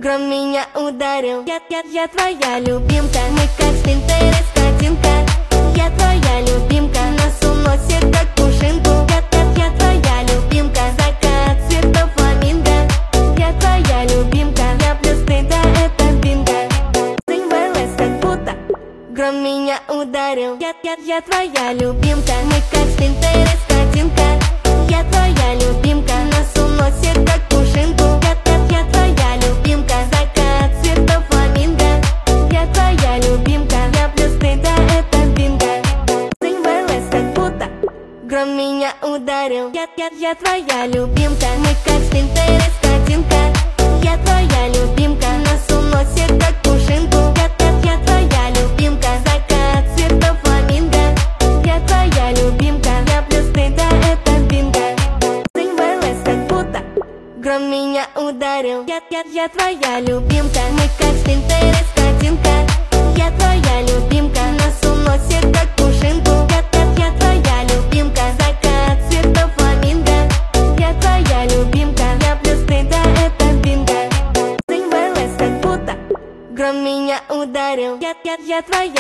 Гром меня ударил, я твоя любимка. Мы как с Пинтерес картинка. Я твоя любимка, нас уносит как пушинку. Я твоя любимка, закат цветов фламинго. Я твоя любимка, я плюс ты, да, это бинго. Символес как будто гром меня ударил. Я твоя любимка, мы как с Пинтерес картинка. Я твоя любимка, нас уносит как пушинку. Я твоя любимка, закат цветов фламинго. Я твоя любимка, я плюс ты, да, это бинго. Символес как будто гром меня ударил. Я твоя любимка, мы как с Пинтерес картинка. Я твоя любимка, нас уносит как пушинку. Я твоя любимка, закат цветов фламинго. Я твоя любимка, я плюс ты, да, это бинго. Символес как будто гром меня ударил. Я твоя любимка, мы как с Пинтерес картинка. Я твоя любимка, нас уносит как пушинку. Я твоя любимка, закат цветов фламинго. Я твоя любимка, я плюс ты, да, это бинго. Символес как будто гром меня ударил. Я твоя